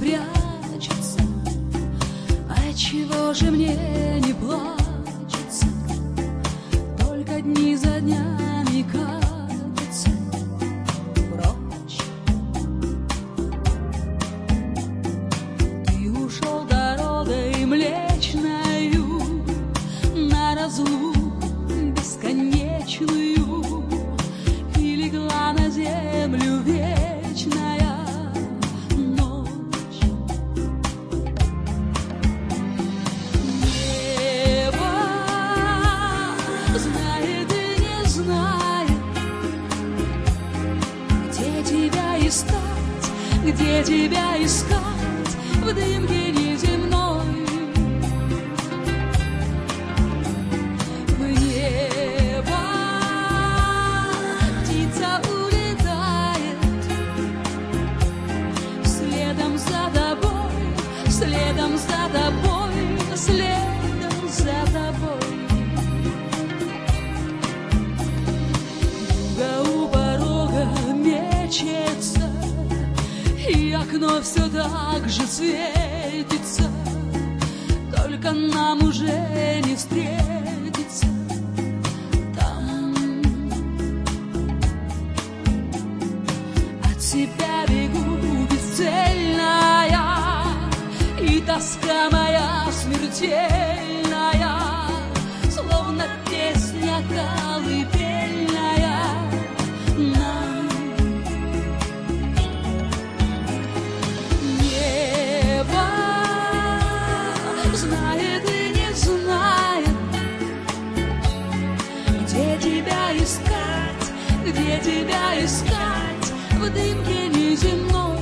прячется. Отчего же мне не плачется? Только дни за днями катятся прочь. Ты ушел дорогой млечною на разлуку бесконечную, и легла на землю вечная ночь. Небо знает и не знает, где тебя искать, где тебя искать в дымке неземной. Следом за тобой, следом за тобой. Вьюга у порога мечется, и окно все так же светится. Только нам уже не встретиться там. От себя бегу бесцельная, и тоска моя смертельная, словно песня колыбельная нам. Небо знает и не знает, где тебя искать, где тебя искать в дымке неземной.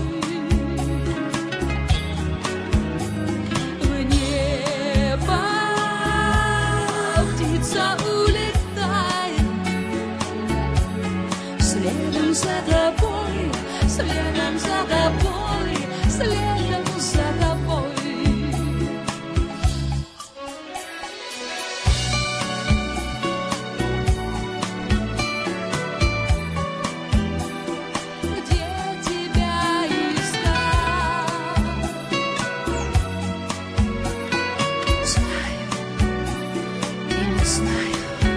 Следом за тобой, следом за тобой, следом за тобой. Где тебя искать? Знаю и не знаю.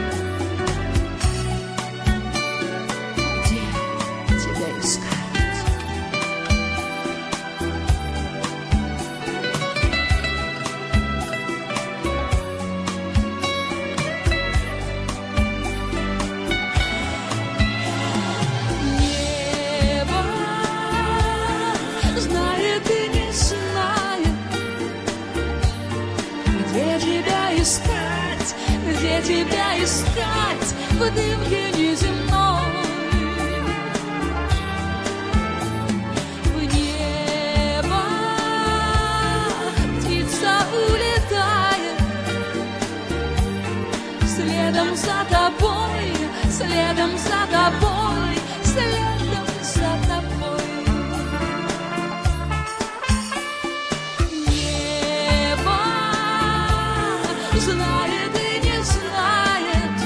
Где тебя искать в дымке неземной? В небо птица улетает, следом за тобой, следом за тобой, следом за тобой. Небо знает и не знает,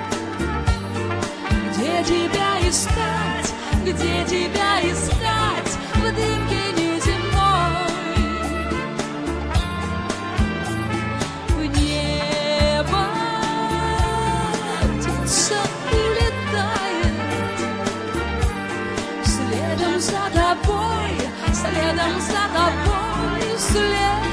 где тебя искать, где тебя искать в дымке неземной. В небо птица улетает, следом за тобой, следом за тобой, следом.